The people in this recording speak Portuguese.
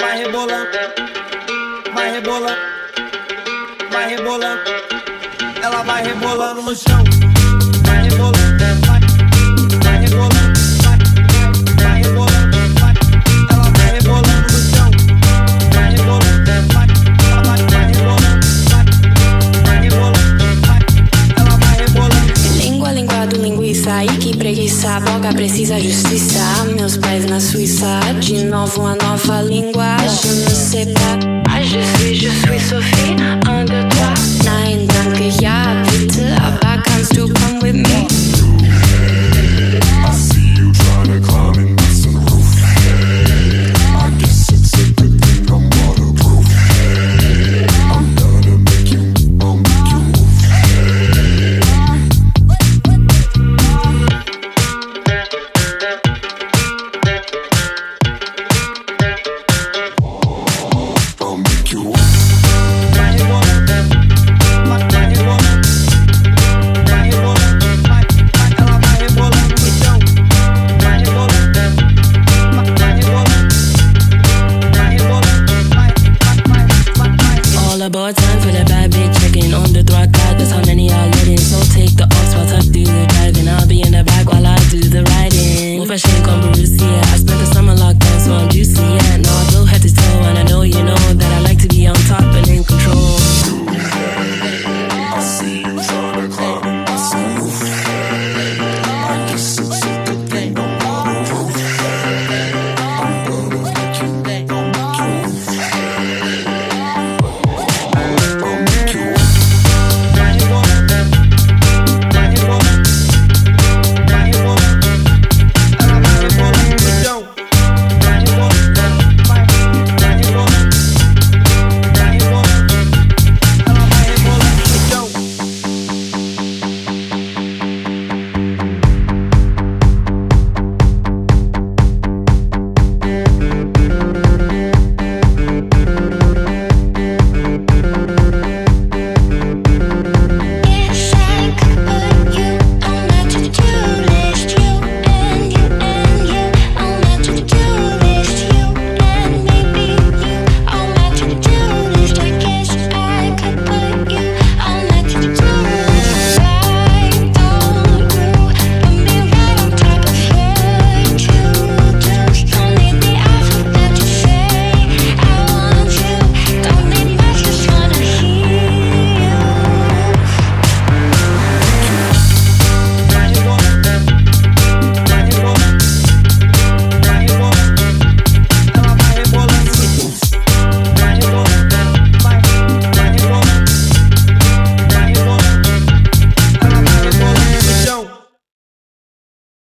vai rebolando, vai rebolando, vai rebolando. Ela vai rebolando no chão, vai rebolando, vai rebolando, vai rebolando, ela vai rebolando no chão, vai rebolando, vai rebolando, vai rebolando, ela vai rebolando. Língua, linguado, linguiça, ai que preguiça, boca precisa justiça. Meus pés na Suíça, de novo uma nova língua. Je ne sais pas, ah je suis Sophie, un, deux, trois. Nein, danke, ja, bitte, aber kannst du come with me? I see you trying to climb and miss the roof. I guess it's a good thing I'm waterproof. I'm gonna make you move. I'll make you Vai rebolando, vai rebolando, vai rebolando, ela vai rebolando no chão, vai rebolando, vai rebolando, vai rebolando, vai. All aboard, time for the bad bitch checking on the throat. God, that's how many are letting. So take the ox while I do the driving. I'll be in the back while I do the riding. Move fashion, come Bruce, yeah. I spent the summer locked down, so I'm juicy, yeah.